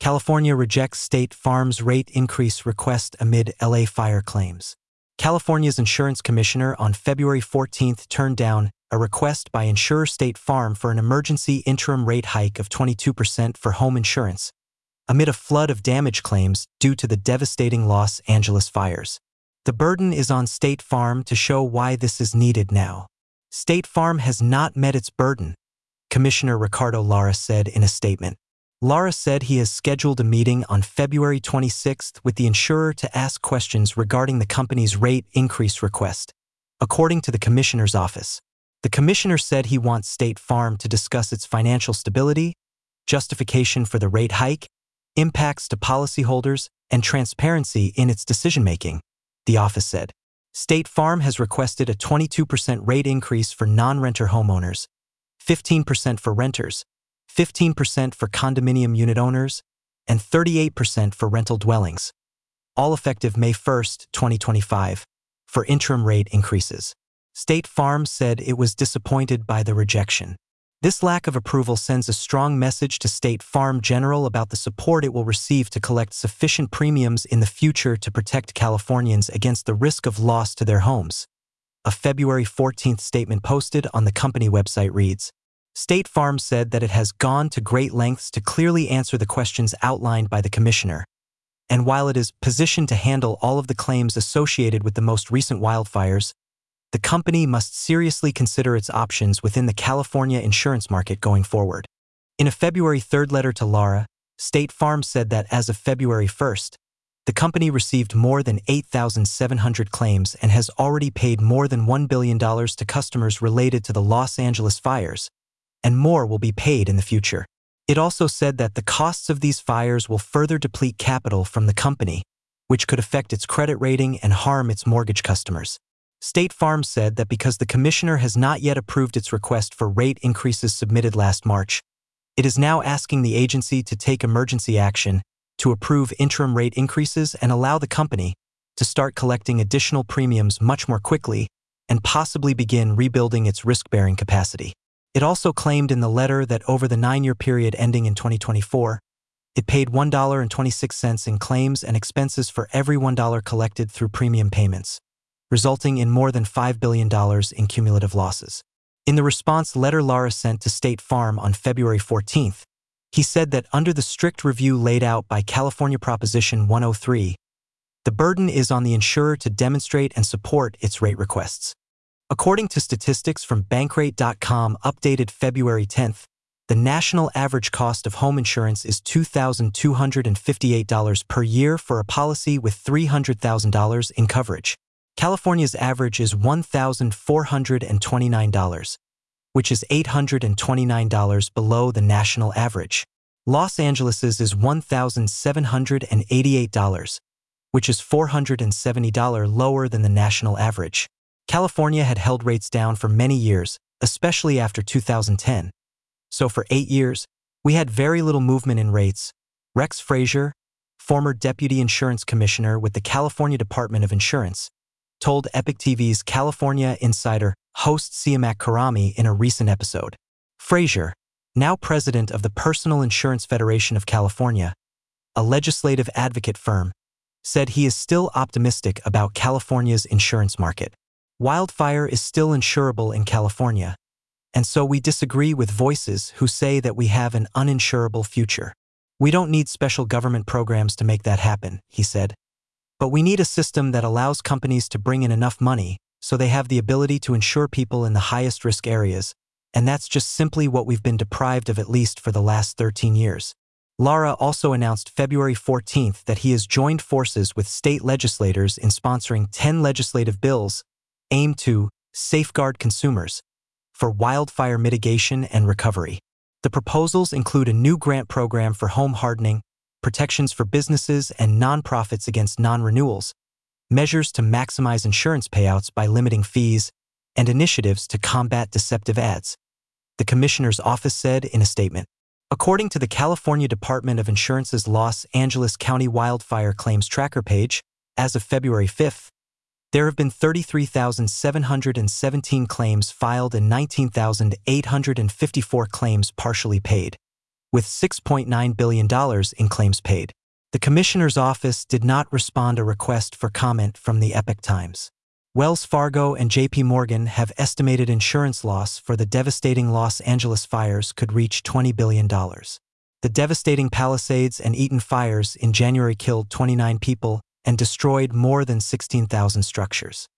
California rejects State Farm's rate increase request amid LA fire claims. California's insurance commissioner on February 14th turned down a request by insurer State Farm for an emergency interim rate hike of 22% for home insurance, amid a flood of damage claims due to the devastating Los Angeles fires. The burden is on State Farm to show why this is needed now. State Farm has not met its burden, Commissioner Ricardo Lara said in a statement. Lara said he has scheduled a meeting on February 26th with the insurer to ask questions regarding the company's rate increase request, according to the commissioner's office. The commissioner said he wants State Farm to discuss its financial stability, justification for the rate hike, impacts to policyholders, and transparency in its decision-making, the office said. State Farm has requested a 22% rate increase for non-renter homeowners, 15% for renters, 15% for condominium unit owners, and 38% for rental dwellings, all effective May 1, 2025, for interim rate increases. State Farm said it was disappointed by the rejection. This lack of approval sends a strong message to State Farm General about the support it will receive to collect sufficient premiums in the future to protect Californians against the risk of loss to their homes. A February 14th statement posted on the company website reads, State Farm said that it has gone to great lengths to clearly answer the questions outlined by the commissioner, and while it is positioned to handle all of the claims associated with the most recent wildfires, the company must seriously consider its options within the California insurance market going forward. In a February 3rd letter to Lara, State Farm said that as of February 1st, the company received more than 8,700 claims and has already paid more than $1 billion to customers related to the Los Angeles fires, and more will be paid in the future. It also said that the costs of these fires will further deplete capital from the company, which could affect its credit rating and harm its mortgage customers. State Farm said that because the commissioner has not yet approved its request for rate increases submitted last March, it is now asking the agency to take emergency action to approve interim rate increases and allow the company to start collecting additional premiums much more quickly and possibly begin rebuilding its risk-bearing capacity. It also claimed in the letter that over the 9-year period ending in 2024, it paid $1.26 in claims and expenses for every $1 collected through premium payments, resulting in more than $5 billion in cumulative losses. In the response letter Lara sent to State Farm on February 14th, he said that under the strict review laid out by California Proposition 103, the burden is on the insurer to demonstrate and support its rate requests. According to statistics from Bankrate.com updated February 10th, the national average cost of home insurance is $2,258 per year for a policy with $300,000 in coverage. California's average is $1,429, which is $829 below the national average. Los Angeles's is $1,788, which is $470 lower than the national average. California had held rates down for many years, especially after 2010. So for 8 years, we had very little movement in rates. Rex Frazier, former deputy insurance commissioner with the California Department of Insurance, told Epic TV's California Insider host Siamak Karami in a recent episode. Frazier, now president of the Personal Insurance Federation of California, a legislative advocate firm, said he is still optimistic about California's insurance market. Wildfire is still insurable in California, and so we disagree with voices who say that we have an uninsurable future. We don't need special government programs to make that happen, he said. But we need a system that allows companies to bring in enough money so they have the ability to insure people in the highest risk areas, and that's just simply what we've been deprived of at least for the last 13 years. Lara also announced February 14th that he has joined forces with state legislators in sponsoring 10 legislative bills aimed to safeguard consumers for wildfire mitigation and recovery. The proposals include a new grant program for home hardening, protections for businesses and nonprofits against non-renewals, measures to maximize insurance payouts by limiting fees, and initiatives to combat deceptive ads, the commissioner's office said in a statement. According to the California Department of Insurance's Los Angeles County Wildfire Claims Tracker page, as of February 5th, there have been 33,717 claims filed and 19,854 claims partially paid. with $6.9 billion in claims paid. The commissioner's office did not respond to a request for comment from the Epoch Times. Wells Fargo and JP Morgan have estimated insurance loss for the devastating Los Angeles fires could reach $20 billion. The devastating Palisades and Eaton fires in January killed 29 people and destroyed more than 16,000 structures.